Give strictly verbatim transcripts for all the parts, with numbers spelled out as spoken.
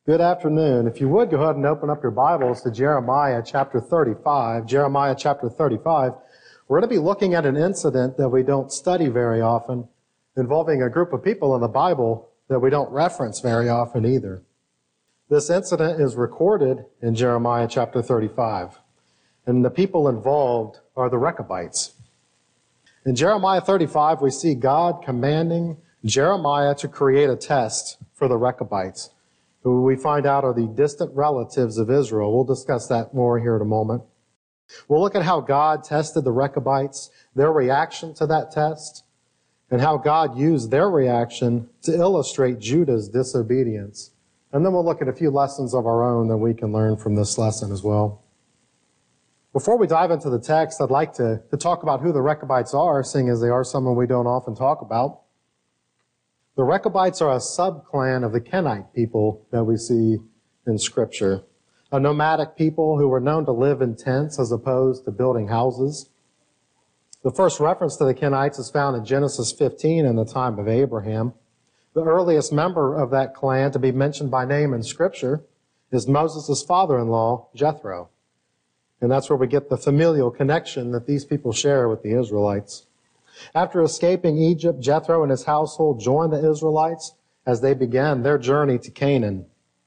Good afternoon. If you would, go ahead and open up your Bibles to Jeremiah chapter thirty-five. Jeremiah chapter thirty-five. We're going to be looking at an incident that we don't study very often, involving a group of people in the Bible that we don't reference very often either. This incident is recorded in Jeremiah chapter thirty-five, and the people involved are the Rechabites. In Jeremiah thirty-five, we see God commanding Jeremiah to create a test for the Rechabites, who we find out are the distant relatives of Israel. We'll discuss that more here in a moment. We'll look at how God tested the Rechabites, their reaction to that test, and how God used their reaction to illustrate Judah's disobedience. And then we'll look at a few lessons of our own that we can learn from this lesson as well. Before we dive into the text, I'd like to, to talk about who the Rechabites are, seeing as they are someone we don't often talk about. The Rechabites are a subclan of the Kenite people that we see in Scripture, a nomadic people who were known to live in tents as opposed to building houses. The first reference to the Kenites is found in Genesis fifteen in the time of Abraham. The earliest member of that clan to be mentioned by name in Scripture is Moses' father-in-law, Jethro. And that's where we get the familial connection that these people share with the Israelites. After escaping Egypt, Jethro and his household joined the Israelites as they began their journey to Canaan.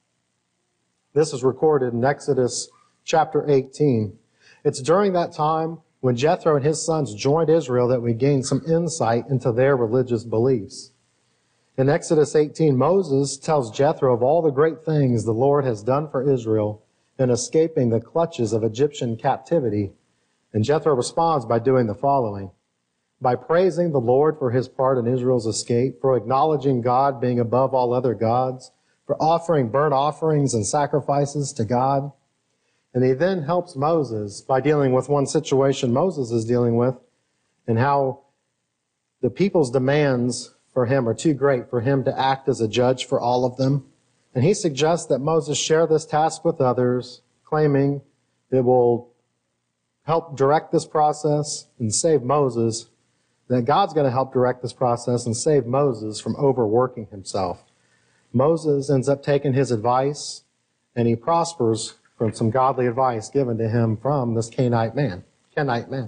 This is recorded in Exodus chapter eighteen. It's during that time when Jethro and his sons joined Israel that we gain some insight into their religious beliefs. In Exodus eighteen, Moses tells Jethro of all the great things the Lord has done for Israel in escaping the clutches of Egyptian captivity. And Jethro responds by doing the following: by praising the Lord for his part in Israel's escape, for acknowledging God being above all other gods, for offering burnt offerings and sacrifices to God. And he then helps Moses by dealing with one situation Moses is dealing with, and how the people's demands for him are too great for him to act as a judge for all of them. And he suggests that Moses share this task with others, claiming it will help direct this process and save Moses, that God's going to help direct this process and save Moses from overworking himself. Moses ends up taking his advice, and he prospers from some godly advice given to him from this Kenite man. Kenite man.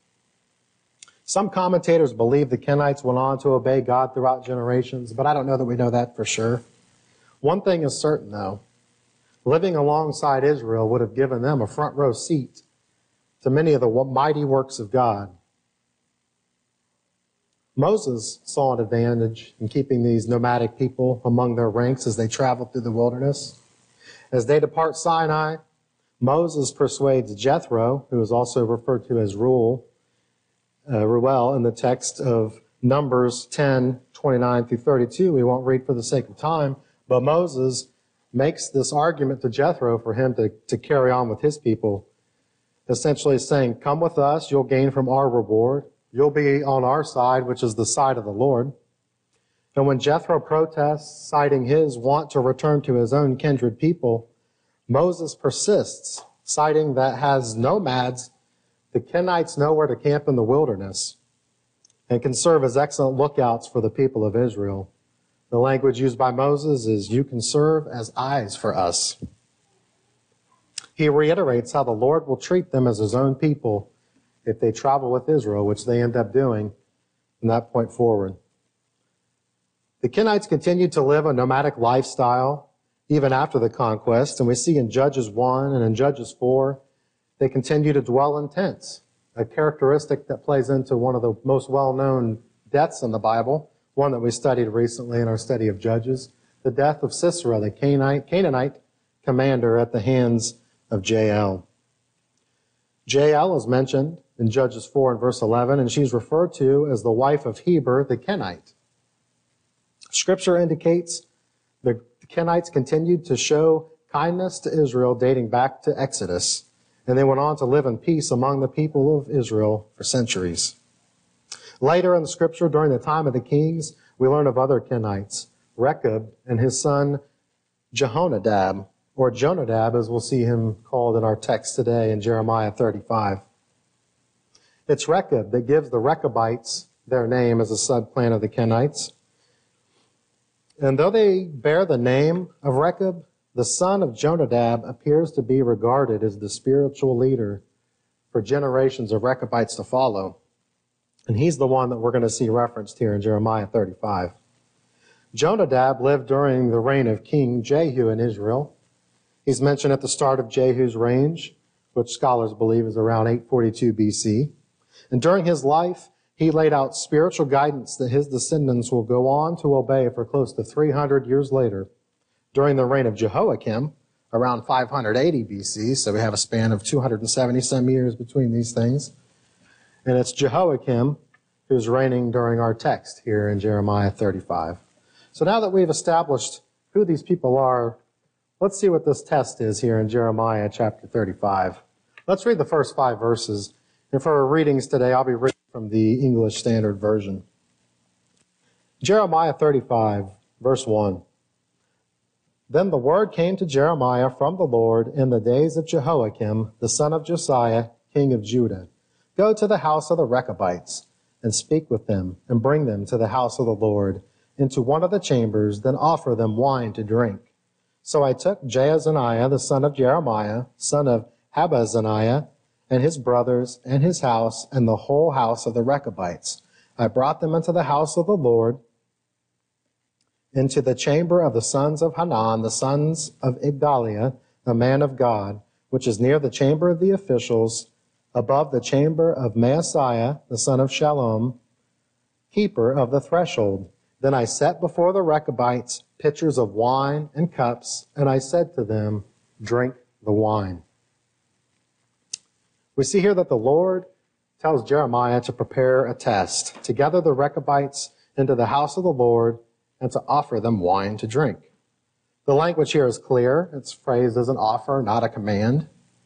Some commentators believe the Kenites went on to obey God throughout generations, but I don't know that we know that for sure. One thing is certain, though. Living alongside Israel would have given them a front row seat to many of the mighty works of God. Moses saw an advantage in keeping these nomadic people among their ranks as they traveled through the wilderness. As they depart Sinai, Moses persuades Jethro, who is also referred to as Reuel, uh, Reuel in the text of Numbers ten, twenty-nine through thirty-two. We won't read for the sake of time, but Moses makes this argument to Jethro for him to, to carry on with his people, essentially saying, come with us, you'll gain from our reward. You'll be on our side, which is the side of the Lord. And when Jethro protests, citing his want to return to his own kindred people, Moses persists, citing that as nomads, the Kenites know where to camp in the wilderness and can serve as excellent lookouts for the people of Israel. The language used by Moses is, you can serve as eyes for us. He reiterates how the Lord will treat them as his own people if they travel with Israel, which they end up doing from that point forward. The Kenites continued to live a nomadic lifestyle even after the conquest, and we see in Judges one and in Judges four, they continue to dwell in tents, a characteristic that plays into one of the most well-known deaths in the Bible, one that we studied recently in our study of Judges, the death of Sisera, the Canaanite, Canaanite commander at the hands of Jael. Jael is mentioned in Judges four and verse eleven, and she's referred to as the wife of Heber the Kenite. Scripture indicates the Kenites continued to show kindness to Israel dating back to Exodus, and they went on to live in peace among the people of Israel for centuries. Later in the Scripture, during the time of the kings, we learn of other Kenites, Rechab and his son Jehonadab, or Jonadab, as we'll see him called in our text today in Jeremiah thirty-five. It's Rechab that gives the Rechabites their name as a subclan of the Kenites. And though they bear the name of Rechab, the son of Jonadab appears to be regarded as the spiritual leader for generations of Rechabites to follow. And he's the one that we're going to see referenced here in Jeremiah thirty-five. Jonadab lived during the reign of King Jehu in Israel. He's mentioned at the start of Jehu's reign, which scholars believe is around eight forty-two B C. And during his life, he laid out spiritual guidance that his descendants will go on to obey for close to three hundred years later. During the reign of Jehoiakim, around five hundred eighty B C, so we have a span of two hundred seventy some years between these things. And it's Jehoiakim who's reigning during our text here in Jeremiah thirty-five. So now that we've established who these people are, let's see what this test is here in Jeremiah chapter thirty-five. Let's read the first five verses. And for our readings today, I'll be reading from the English Standard Version. Jeremiah thirty-five, verse one. Then the word came to Jeremiah from the Lord in the days of Jehoiakim, the son of Josiah, king of Judah. Go to the house of the Rechabites, and speak with them, and bring them to the house of the Lord, into one of the chambers, then offer them wine to drink. So I took Jaazaniah, the son of Jeremiah, son of Habazaniah, and his brothers, and his house, and the whole house of the Rechabites. I brought them into the house of the Lord, into the chamber of the sons of Hanan, the sons of Igdaliah, the man of God, which is near the chamber of the officials, above the chamber of Maaseiah, the son of Shallum, keeper of the threshold. Then I set before the Rechabites pitchers of wine and cups, and I said to them, drink the wine. We see here that the Lord tells Jeremiah to prepare a test, to gather the Rechabites into the house of the Lord, and to offer them wine to drink. The language here is clear. It's phrased as an offer, not a command.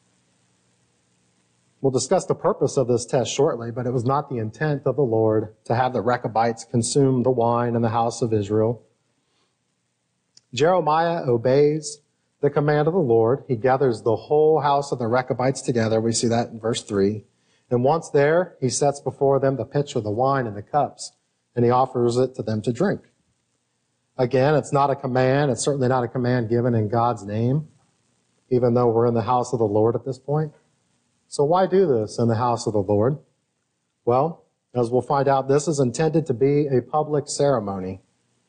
We'll discuss the purpose of this test shortly, but it was not the intent of the Lord to have the Rechabites consume the wine in the house of Israel. Jeremiah obeys the command of the Lord. He gathers the whole house of the Rechabites together. We see that in verse three. And once there, he sets before them the pitcher, the wine, and the cups, and he offers it to them to drink. Again, it's not a command. It's certainly not a command given in God's name, even though we're in the house of the Lord at this point. So why do this in the house of the Lord? Well, as we'll find out, this is intended to be a public ceremony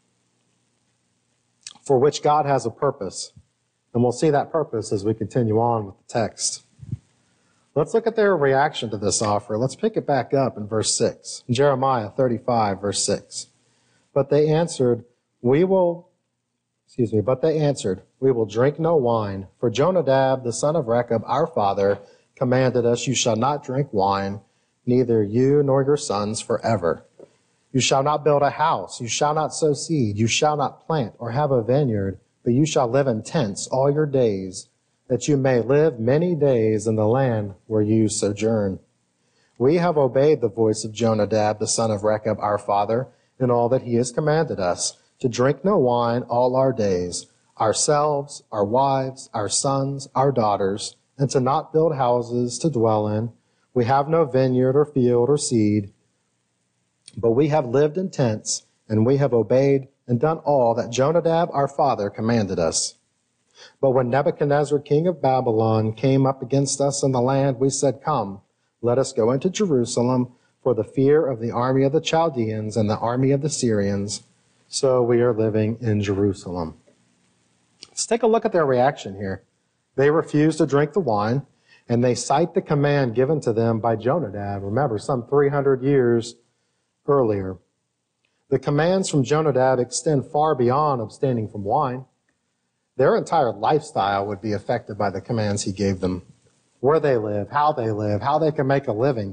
for which God has a purpose. And we'll see that purpose as we continue on with the text. Let's look at their reaction to this offer. Let's pick it back up in verse six. Jeremiah thirty-five, verse six. But they answered, we will, excuse me, but they answered, we will drink no wine, for Jonadab, the son of Rechab, our father, commanded us, you shall not drink wine, neither you nor your sons forever. You shall not build a house, you shall not sow seed, you shall not plant or have a vineyard, but you shall live in tents all your days, that you may live many days in the land where you sojourn. We have obeyed the voice of Jonadab, the son of Rechab, our father, in all that he has commanded us, to drink no wine all our days, ourselves, our wives, our sons, our daughters, and to not build houses to dwell in. We have no vineyard or field or seed, but we have lived in tents, and we have obeyed and done all that Jonadab our father commanded us. But when Nebuchadnezzar, king of Babylon, came up against us in the land, we said, come, let us go into Jerusalem for the fear of the army of the Chaldeans and the army of the Syrians. So we are living in Jerusalem. Let's take a look at their reaction here. They refuse to drink the wine, and they cite the command given to them by Jonadab. Remember, some three hundred years earlier. The commands from Jonadab extend far beyond abstaining from wine. Their entire lifestyle would be affected by the commands he gave them. Where they live, how they live, how they can make a living.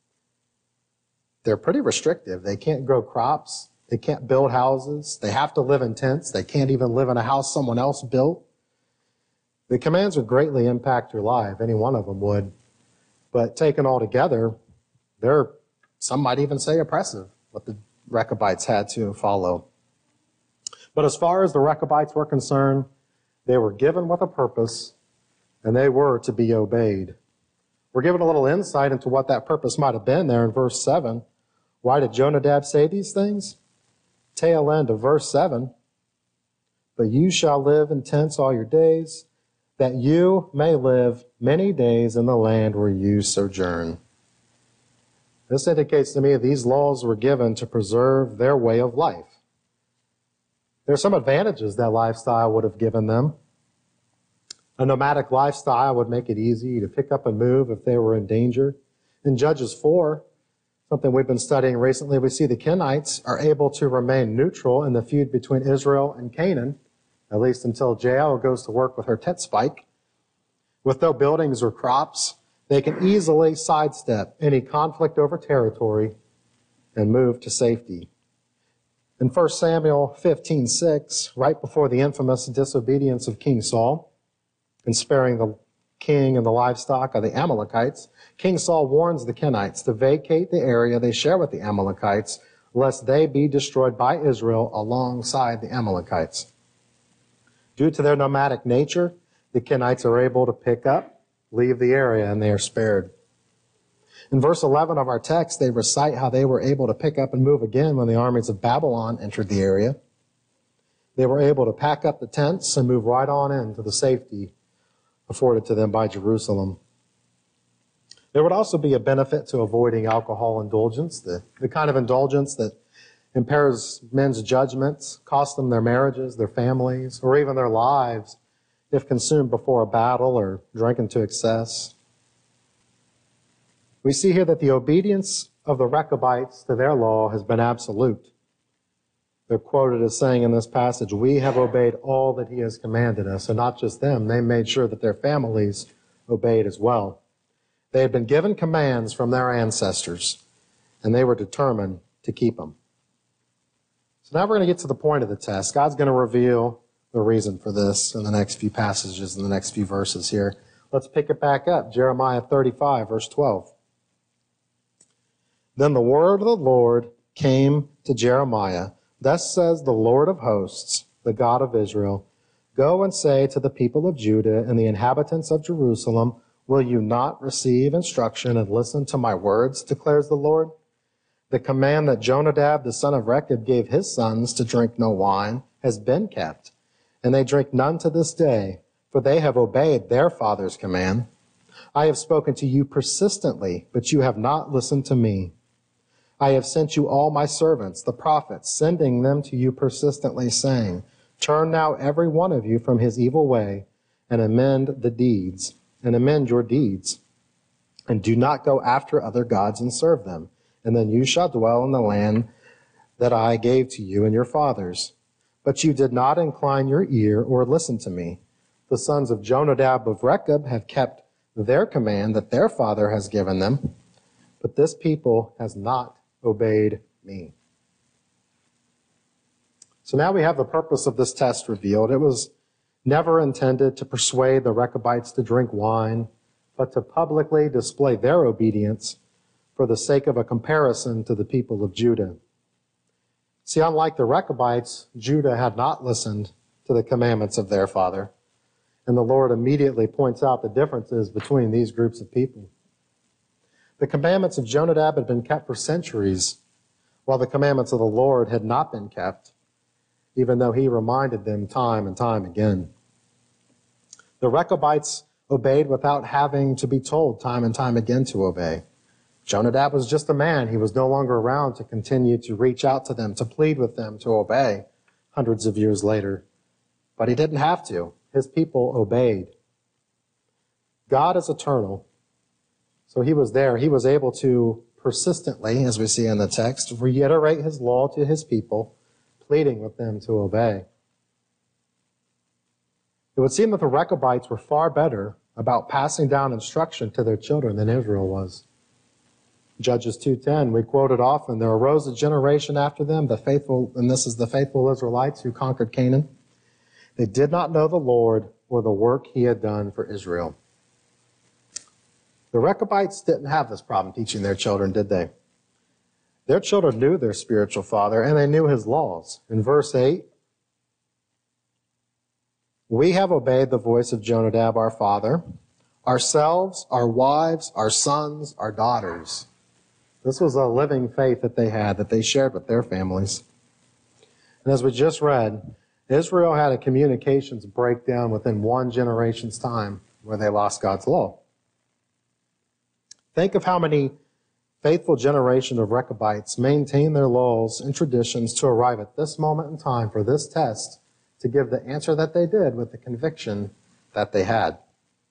They're pretty restrictive. They can't grow crops. They can't build houses. They have to live in tents. They can't even live in a house someone else built. The commands would greatly impact your life. Any one of them would. But taken all together, they're, some might even say, oppressive, what the Rechabites had to follow. But as far as the Rechabites were concerned, they were given with a purpose, and they were to be obeyed. We're given a little insight into what that purpose might have been there in verse seven. Why did Jonadab say these things? Tail end of verse seven. but you shall live in tents all your days, that you may live many days in the land where you sojourn. This indicates to me that these laws were given to preserve their way of life. There are some advantages that lifestyle would have given them. A nomadic lifestyle would make it easy to pick up and move if they were in danger. In Judges four, something we've been studying recently, we see the Kenites are able to remain neutral in the feud between Israel and Canaan, at least until Jael goes to work with her tent spike. With no buildings or crops, they can easily sidestep any conflict over territory and move to safety. In First Samuel fifteen six, right before the infamous disobedience of King Saul, in sparing the king and the livestock of the Amalekites, King Saul warns the Kenites to vacate the area they share with the Amalekites, lest they be destroyed by Israel alongside the Amalekites. Due to their nomadic nature, the Kenites are able to pick up, leave the area, and they are spared. In verse eleven of our text, they recite how they were able to pick up and move again when the armies of Babylon entered the area. They were able to pack up the tents and move right on into the safety afforded to them by Jerusalem. There would also be a benefit to avoiding alcohol indulgence, the, the kind of indulgence that impairs men's judgments, costs them their marriages, their families, or even their lives if consumed before a battle or drinking to excess. We see here that the obedience of the Rechabites to their law has been absolute. They're quoted as saying in this passage, "We have obeyed all that he has commanded us." And not just them, they made sure that their families obeyed as well. They had been given commands from their ancestors, and they were determined to keep them. So now we're going to get to the point of the test. God's going to reveal the reason for this in the next few passages, in the next few verses here. Let's pick it back up. Jeremiah thirty-five, verse twelve. Then the word of the Lord came to Jeremiah. Thus says the Lord of hosts, the God of Israel, go and say to the people of Judah and the inhabitants of Jerusalem, will you not receive instruction and listen to my words, declares the Lord? The command that Jonadab, the son of Rechab, gave his sons to drink no wine has been kept, and they drink none to this day, for they have obeyed their father's command. I have spoken to you persistently, but you have not listened to me. I have sent you all my servants, the prophets, sending them to you persistently, saying, turn now every one of you from his evil way, and amend the deeds, and amend your deeds, and do not go after other gods and serve them, and then you shall dwell in the land that I gave to you and your fathers. But you did not incline your ear or listen to me. The sons of Jonadab of Rechab have kept their command that their father has given them, but this people has not obeyed me. So now we have the purpose of this test revealed. It was never intended to persuade the Rechabites to drink wine, but to publicly display their obedience for the sake of a comparison to the people of Judah. See, unlike the Rechabites, Judah had not listened to the commandments of their father, and the Lord immediately points out the differences between these groups of people. The commandments of Jonadab had been kept for centuries, while the commandments of the Lord had not been kept, even though he reminded them time and time again. The Rechabites obeyed without having to be told time and time again to obey. Jonadab was just a man. He was no longer around to continue to reach out to them, to plead with them to obey hundreds of years later. But he didn't have to. His people obeyed. God is eternal. So he was there. He was able to persistently, as we see in the text, reiterate his law to his people, pleading with them to obey. It would seem that the Rechabites were far better about passing down instruction to their children than Israel was. Judges two ten, we quote it often, there arose a generation after them, the faithful, and this is the faithful Israelites who conquered Canaan. They did not know the Lord or the work he had done for Israel. The Rechabites didn't have this problem teaching their children, did they? Their children knew their spiritual father, and they knew his laws. In verse eight, we have obeyed the voice of Jonadab, our father, ourselves, our wives, our sons, our daughters. This was a living faith that they had, that they shared with their families. And as we just read, Israel had a communications breakdown within one generation's time where they lost God's law. Think of how many faithful generations of Rechabites maintained their laws and traditions to arrive at this moment in time for this test to give the answer that they did with the conviction that they had.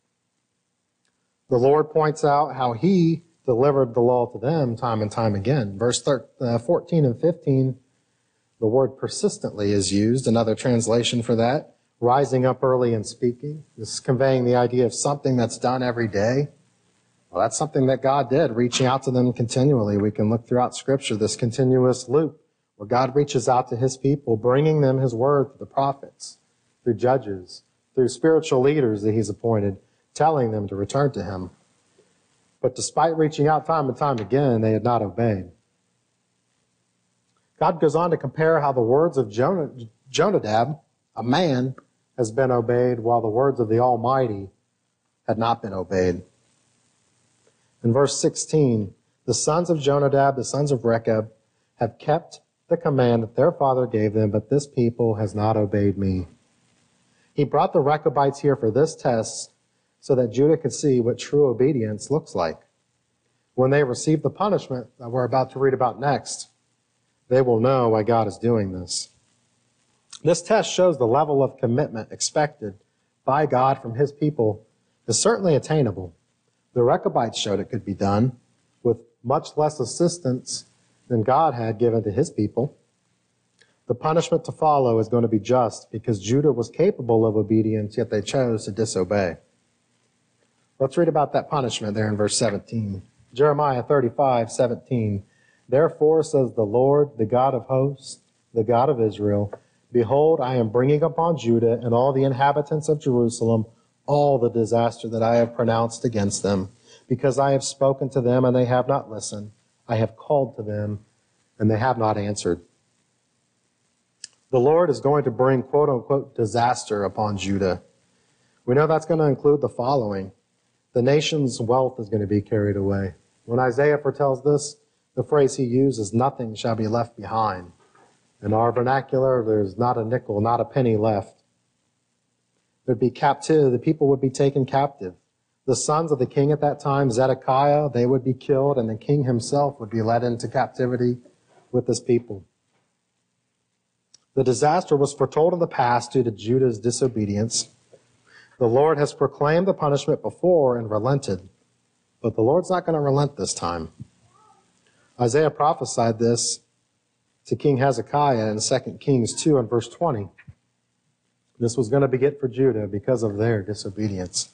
The Lord points out how He delivered the law to them time and time again. Verse fourteen and fifteen, the word persistently is used, another translation for that. Rising up early and speaking. This is conveying the idea of something that's done every day. Well, that's something that God did, reaching out to them continually. We can look throughout Scripture, this continuous loop where God reaches out to His people, bringing them His word through the prophets, through judges, through spiritual leaders that He's appointed, telling them to return to Him. But despite reaching out time and time again, they had not obeyed. God goes on to compare how the words of Jonadab, a man, has been obeyed, while the words of the Almighty had not been obeyed. In verse sixteen, the sons of Jonadab, the sons of Rechab, have kept the command that their father gave them, but this people has not obeyed me. He brought the Rechabites here for this test so that Judah could see what true obedience looks like. When they receive the punishment that we're about to read about next, they will know why God is doing this. This test shows the level of commitment expected by God from His people is certainly attainable. The Rechabites showed it could be done with much less assistance than God had given to His people. The punishment to follow is going to be just because Judah was capable of obedience, yet they chose to disobey. Let's read about that punishment there in verse seventeen. Jeremiah thirty-five, seventeen. Therefore, says the Lord, the God of hosts, the God of Israel, behold, I am bringing upon Judah and all the inhabitants of Jerusalem all the disaster that I have pronounced against them, because I have spoken to them and they have not listened. I have called to them and they have not answered. The Lord is going to bring quote-unquote disaster upon Judah. We know that's going to include the following. The nation's wealth is going to be carried away. When Isaiah foretells this, the phrase he uses, nothing shall be left behind. In our vernacular, there's not a nickel, not a penny left. There'd be captivity. The people would be taken captive. The sons of the king at that time, Zedekiah, they would be killed, and the king himself would be led into captivity with his people. The disaster was foretold in the past due to Judah's disobedience. The Lord has proclaimed the punishment before and relented, but the Lord's not going to relent this time. Isaiah prophesied this to King Hezekiah in Second Kings two and verse twenty. This was going to be it for Judah because of their disobedience.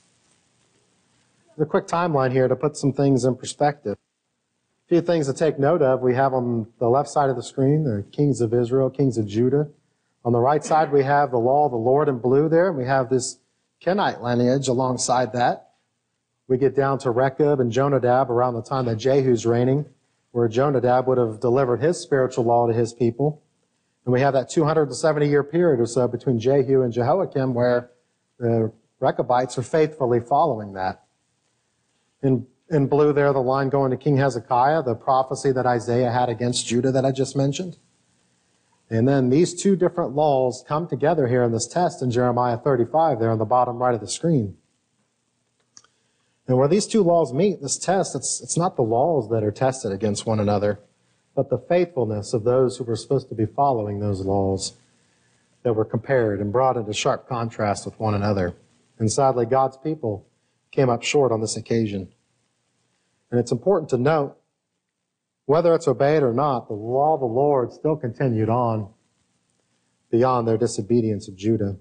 A quick timeline here to put some things in perspective. A few things to take note of. We have on the left side of the screen the kings of Israel, kings of Judah. On the right side, we have the law of the Lord in blue there. We have this Kenite lineage alongside that. We get down to Rechab and Jonadab around the time that Jehu's reigning, where Jonadab would have delivered his spiritual law to his people. And we have that two hundred seventy year period or so between Jehu and Jehoiakim where the Rechabites are faithfully following that. In, in blue there, the line going to King Hezekiah, the prophecy that Isaiah had against Judah that I just mentioned. And then these two different laws come together here in this test in Jeremiah thirty-five there on the bottom right of the screen. And where these two laws meet, this test, it's, it's not the laws that are tested against one another, but the faithfulness of those who were supposed to be following those laws that were compared and brought into sharp contrast with one another. And sadly, God's people came up short on this occasion. And it's important to note, whether it's obeyed or not, the law of the Lord still continued on beyond their disobedience of Judah.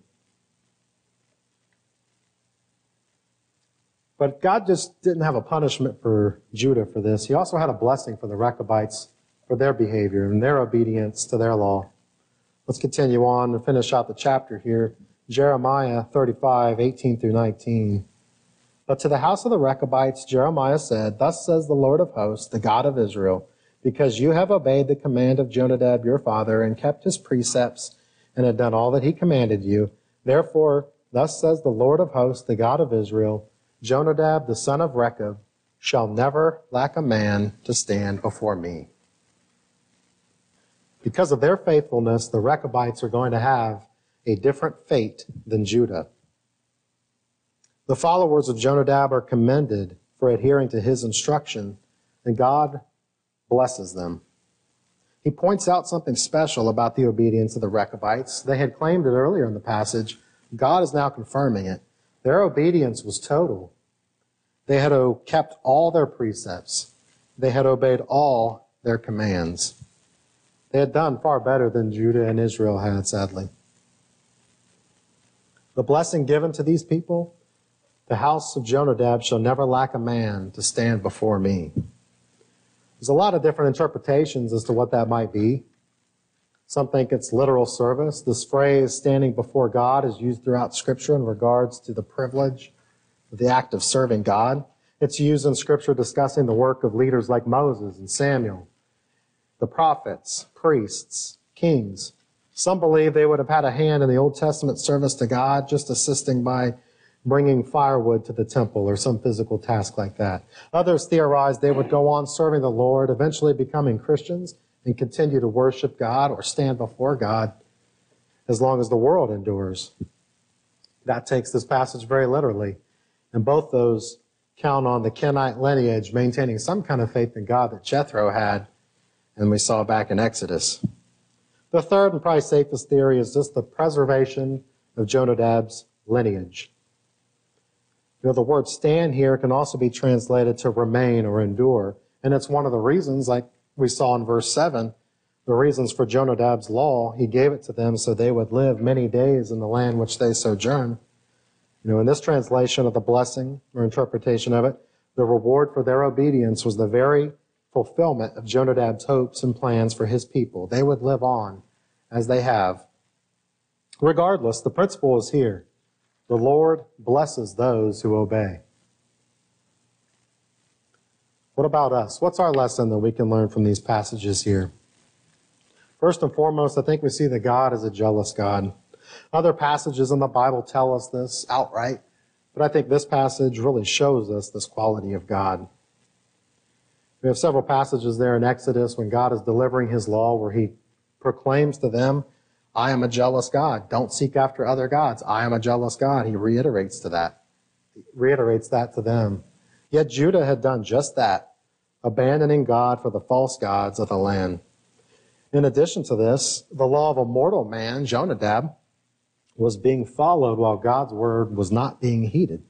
But God just didn't have a punishment for Judah for this. He also had a blessing for the Rechabites for their behavior and their obedience to their law. Let's continue on and finish out the chapter here. Jeremiah thirty-five, eighteen through nineteen. But to the house of the Rechabites, Jeremiah said, Thus says the Lord of hosts, the God of Israel, because you have obeyed the command of Jonadab your father and kept his precepts and have done all that he commanded you. Therefore, thus says the Lord of hosts, the God of Israel, Jonadab, the son of Rechab, shall never lack a man to stand before me. Because of their faithfulness, the Rechabites are going to have a different fate than Judah. The followers of Jonadab are commended for adhering to his instruction, and God blesses them. He points out something special about the obedience of the Rechabites. They had claimed it earlier in the passage. God is now confirming it. Their obedience was total. They had kept all their precepts. They had obeyed all their commands. They had done far better than Judah and Israel had, sadly. The blessing given to these people, the house of Jonadab shall never lack a man to stand before me. There's a lot of different interpretations as to what that might be. Some think it's literal service. This phrase, standing before God, is used throughout Scripture in regards to the privilege of the act of serving God. It's used in Scripture discussing the work of leaders like Moses and Samuel, the prophets, priests, kings. Some believe they would have had a hand in the Old Testament service to God, just assisting by bringing firewood to the temple or some physical task like that. Others theorize they would go on serving the Lord, eventually becoming Christians, and continue to worship God or stand before God as long as the world endures. That takes this passage very literally. And both those count on the Kenite lineage maintaining some kind of faith in God that Jethro had, and we saw back in Exodus. The third and probably safest theory is just the preservation of Jonadab's lineage. You know, the word stand here can also be translated to remain or endure. And it's one of the reasons, like we saw in verse seven, the reasons for Jonadab's law. He gave it to them so they would live many days in the land which they sojourn. You know, in this translation of the blessing or interpretation of it, the reward for their obedience was the very fulfillment of Jonadab's hopes and plans for his people. They would live on as they have. Regardless, the principle is here. The Lord blesses those who obey. What about us? What's our lesson that we can learn from these passages here? First and foremost, I think we see that God is a jealous God. Other passages in the Bible tell us this outright, but I think this passage really shows us this quality of God. We have several passages there in Exodus when God is delivering his law where he proclaims to them, I am a jealous God. Don't seek after other gods. I am a jealous God. He reiterates to that. He reiterates that to them. Yet Judah had done just that, abandoning God for the false gods of the land. In addition to this, the law of a mortal man, Jonadab, was being followed while God's word was not being heeded.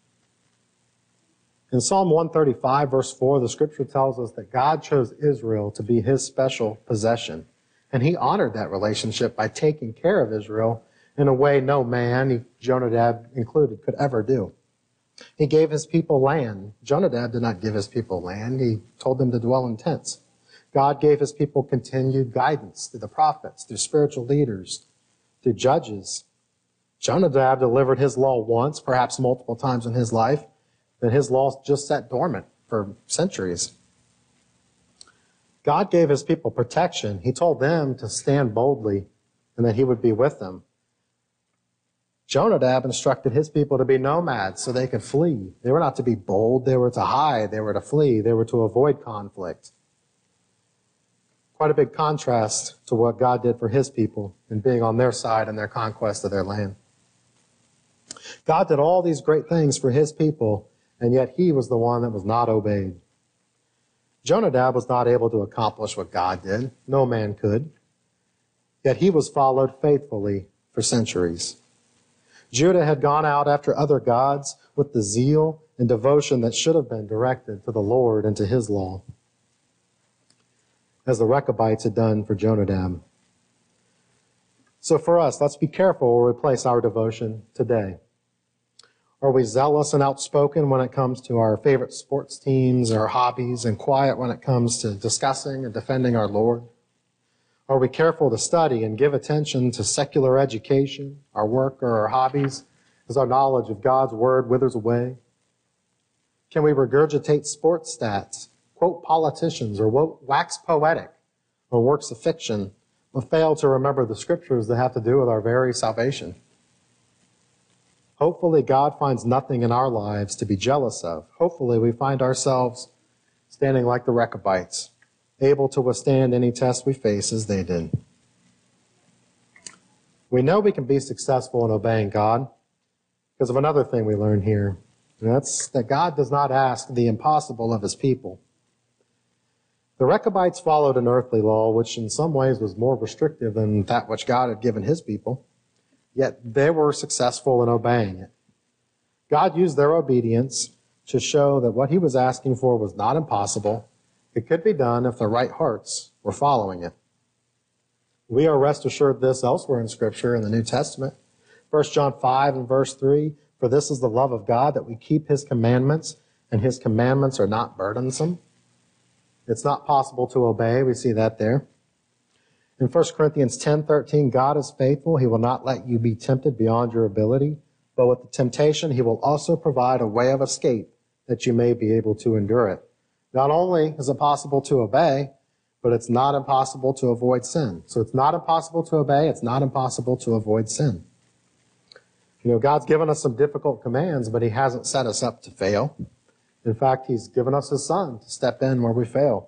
In Psalm one thirty-five, verse four, the scripture tells us that God chose Israel to be his special possession. And he honored that relationship by taking care of Israel in a way no man, Jonadab included, could ever do. He gave his people land. Jonadab did not give his people land. He told them to dwell in tents. God gave his people continued guidance through the prophets, through spiritual leaders, through judges. Jonadab delivered his law once, perhaps multiple times in his life, but his law just sat dormant for centuries. God gave his people protection. He told them to stand boldly and that he would be with them. Jonadab instructed his people to be nomads so they could flee. They were not to be bold. They were to hide. They were to flee. They were to avoid conflict. Quite a big contrast to what God did for his people in being on their side in their conquest of their land. God did all these great things for his people, and yet he was the one that was not obeyed. Jonadab was not able to accomplish what God did. No man could. Yet he was followed faithfully for centuries. Judah had gone out after other gods with the zeal and devotion that should have been directed to the Lord and to his law, as the Rechabites had done for Jonadab. So for us, let's be careful where we place our devotion today. Are we zealous and outspoken when it comes to our favorite sports teams, our hobbies, and quiet when it comes to discussing and defending our Lord? Are we careful to study and give attention to secular education, our work, or our hobbies, as our knowledge of God's word withers away? Can we regurgitate sports stats, quote politicians, or wax poetic on works of fiction, but fail to remember the scriptures that have to do with our very salvation? Hopefully, God finds nothing in our lives to be jealous of. Hopefully, we find ourselves standing like the Rechabites, able to withstand any test we face as they did. We know we can be successful in obeying God because of another thing we learn here. And that's that God does not ask the impossible of his people. The Rechabites followed an earthly law, which in some ways was more restrictive than that which God had given his people, yet they were successful in obeying it. God used their obedience to show that what he was asking for was not impossible. It could be done if the right hearts were following it. We are rest assured this elsewhere in Scripture in the New Testament. First John five and verse three, for this is the love of God, that we keep his commandments, and his commandments are not burdensome. It's not possible to obey. We see that there. In First Corinthians ten thirteen, God is faithful. He will not let you be tempted beyond your ability, but with the temptation, he will also provide a way of escape that you may be able to endure it. Not only is it possible to obey, but it's not impossible to avoid sin. So it's not impossible to obey. It's not impossible to avoid sin. You know, God's given us some difficult commands, but he hasn't set us up to fail. In fact, he's given us his son to step in where we fail.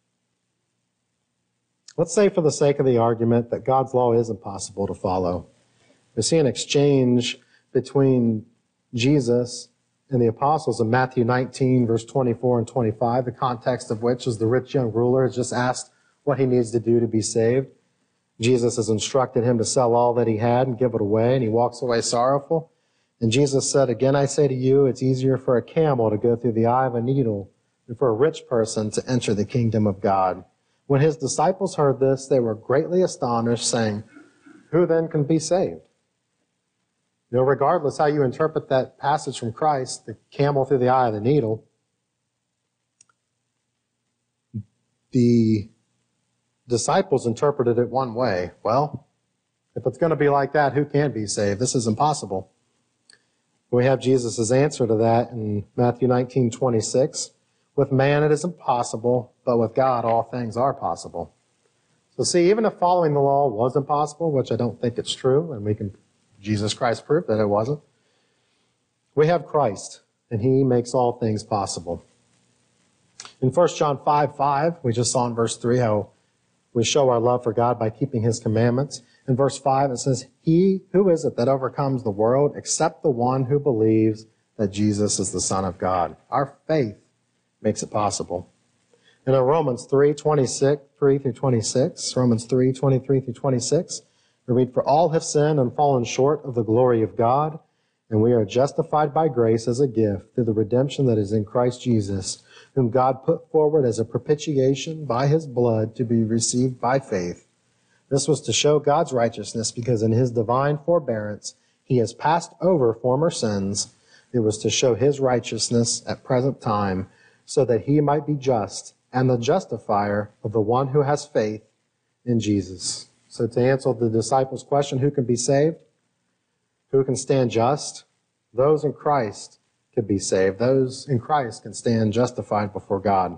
Let's say for the sake of the argument that God's law is impossible to follow. We see an exchange between Jesus and the apostles in Matthew nineteen, verse twenty-four and twenty-five, the context of which is the rich young ruler has just asked what he needs to do to be saved. Jesus has instructed him to sell all that he had and give it away, and he walks away sorrowful. And Jesus said, again, I say to you, it's easier for a camel to go through the eye of a needle than for a rich person to enter the kingdom of God. When his disciples heard this, they were greatly astonished, saying, who then can be saved? You know, regardless how you interpret that passage from Christ, the camel through the eye of the needle, the disciples interpreted it one way. Well, if it's going to be like that, who can be saved? This is impossible. We have Jesus' answer to that in Matthew nineteen twenty-six. With man it is impossible, but with God all things are possible. So see, even if following the law was impossible, which I don't think it's true, and we can, Jesus Christ proved that it wasn't, we have Christ, and he makes all things possible. In First John five five, we just saw in verse three how we show our love for God by keeping his commandments. In verse five, it says, he, who is it that overcomes the world except the one who believes that Jesus is the Son of God? Our faith makes it possible. And in Romans three twenty-six, three through twenty-six, Romans three twenty-three through twenty-six, we read, for all have sinned and fallen short of the glory of God, and we are justified by grace as a gift through the redemption that is in Christ Jesus, whom God put forward as a propitiation by his blood to be received by faith. This was to show God's righteousness, because in his divine forbearance he has passed over former sins. It was to show his righteousness at present time, so that he might be just and the justifier of the one who has faith in Jesus. So to answer the disciples' question, who can be saved? Who can stand just? Those in Christ can be saved. Those in Christ can stand justified before God.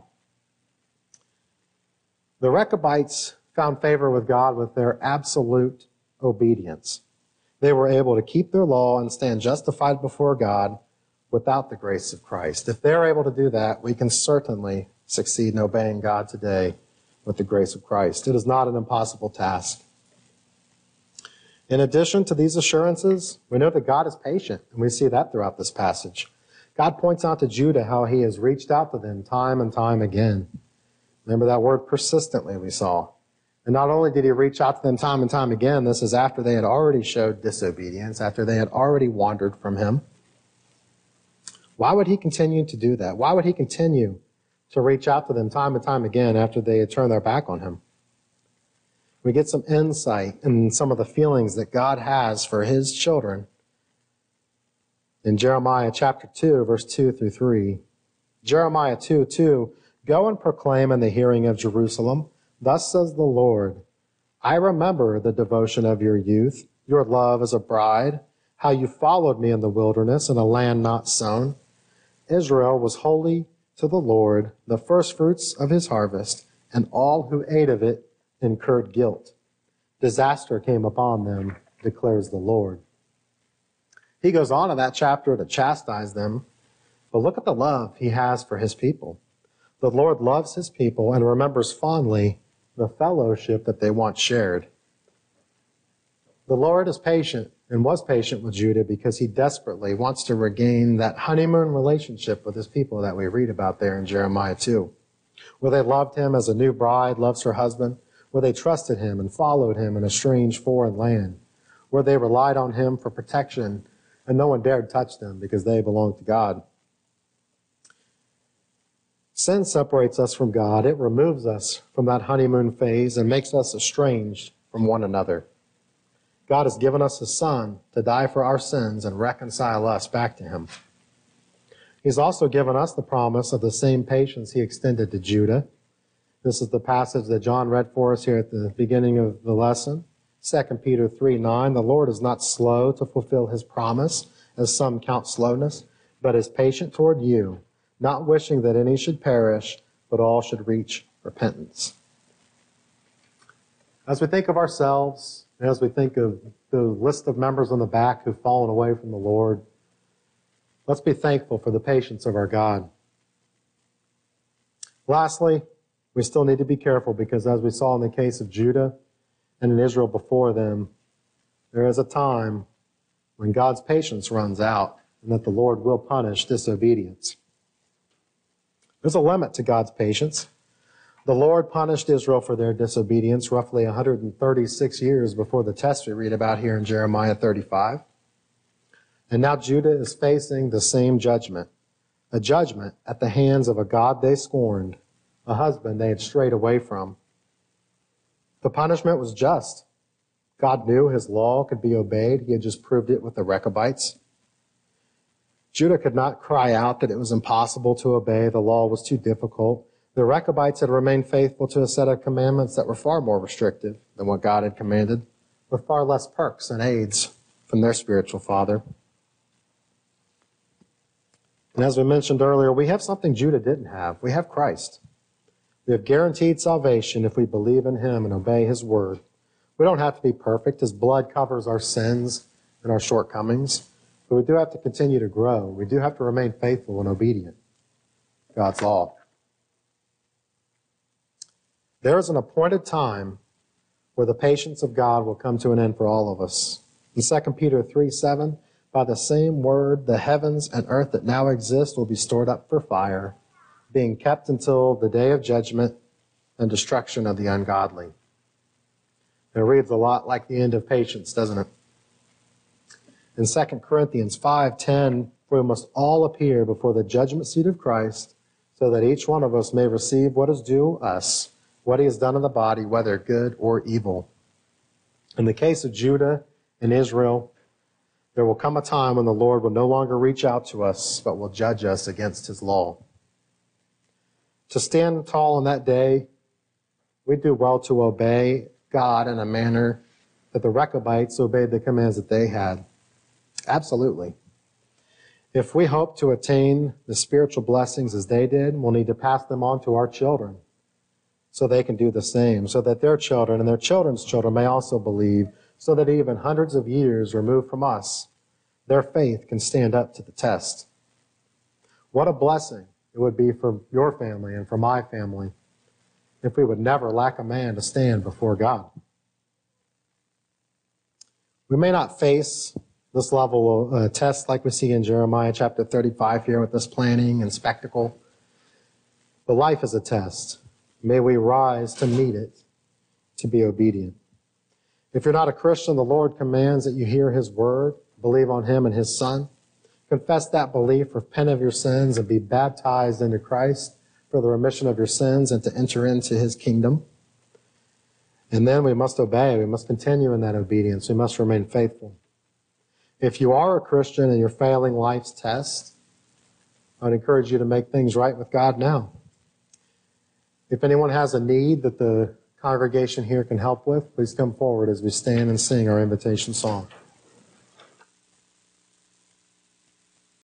The Rechabites found favor with God with their absolute obedience. They were able to keep their law and stand justified before God without the grace of Christ. If they're able to do that, we can certainly succeed in obeying God today with the grace of Christ. It is not an impossible task. In addition to these assurances, we know that God is patient, and we see that throughout this passage. God points out to Judah how he has reached out to them time and time again. Remember that word persistently we saw. And not only did he reach out to them time and time again, this is after they had already showed disobedience, after they had already wandered from him. Why would he continue to do that? Why would he continue to reach out to them time and time again after they had turned their back on him? We get some insight in some of the feelings that God has for his children in Jeremiah chapter two, verse two through three. Jeremiah two, two, go and proclaim in the hearing of Jerusalem, thus says the Lord, I remember the devotion of your youth, your love as a bride, how you followed me in the wilderness in a land not sown. Israel was holy to the Lord, the firstfruits of his harvest, and all who ate of it incurred guilt. Disaster came upon them, declares the Lord. He goes on in that chapter to chastise them, but look at the love he has for his people. The Lord loves his people and remembers fondly the fellowship that they once shared. The Lord is patient and was patient with Judah because he desperately wants to regain that honeymoon relationship with his people that we read about there in Jeremiah two, where they loved him as a new bride loves her husband, where they trusted him and followed him in a strange foreign land, where they relied on him for protection and no one dared touch them because they belonged to God. Sin separates us from God. It removes us from that honeymoon phase and makes us estranged from one another. God has given us His Son to die for our sins and reconcile us back to Him. He's also given us the promise of the same patience He extended to Judah. This is the passage that John read for us here at the beginning of the lesson. Second Peter three nine, the Lord is not slow to fulfill His promise, as some count slowness, but is patient toward you, not wishing that any should perish, but all should reach repentance. As we think of ourselves, as we think of the list of members on the back who've fallen away from the Lord, let's be thankful for the patience of our God. Lastly, we still need to be careful because as we saw in the case of Judah and in Israel before them, there is a time when God's patience runs out and that the Lord will punish disobedience. There's a limit to God's patience. The Lord punished Israel for their disobedience roughly one hundred thirty-six years before the test we read about here in Jeremiah thirty-five. And now Judah is facing the same judgment, a judgment at the hands of a God they scorned, a husband they had strayed away from. The punishment was just. God knew His law could be obeyed. He had just proved it with the Rechabites. Judah could not cry out that it was impossible to obey. The law was too difficult. The Rechabites had remained faithful to a set of commandments that were far more restrictive than what God had commanded, with far less perks and aids from their spiritual father. And as we mentioned earlier, we have something Judah didn't have. We have Christ. We have guaranteed salvation if we believe in Him and obey His word. We don't have to be perfect. His blood covers our sins and our shortcomings. But we do have to continue to grow. We do have to remain faithful and obedient to God's law. There is an appointed time where the patience of God will come to an end for all of us. In Second Peter three seven, by the same word, the heavens and earth that now exist will be stored up for fire, being kept until the day of judgment and destruction of the ungodly. It reads a lot like the end of patience, doesn't it? In Second Corinthians five ten, for we must all appear before the judgment seat of Christ, so that each one of us may receive what is due us, what he has done in the body, whether good or evil. In the case of Judah and Israel, there will come a time when the Lord will no longer reach out to us, but will judge us against His law. To stand tall on that day, we do well to obey God in a manner that the Rechabites obeyed the commands that they had. Absolutely. If we hope to attain the spiritual blessings as they did, we'll need to pass them on to our children so they can do the same, so that their children and their children's children may also believe, so that even hundreds of years removed from us, their faith can stand up to the test. What a blessing it would be for your family and for my family if we would never lack a man to stand before God. We may not face this level of uh, test like we see in Jeremiah chapter thirty-five here with this planning and spectacle, but life is a test. May we rise to meet it, to be obedient. If you're not a Christian, the Lord commands that you hear His word, believe on Him and His Son, confess that belief, repent of your sins, and be baptized into Christ for the remission of your sins and to enter into His kingdom. And then we must obey. We must continue in that obedience. We must remain faithful. If you are a Christian and you're failing life's test, I'd encourage you to make things right with God now. If anyone has a need that the congregation here can help with, please come forward as we stand and sing our invitation song.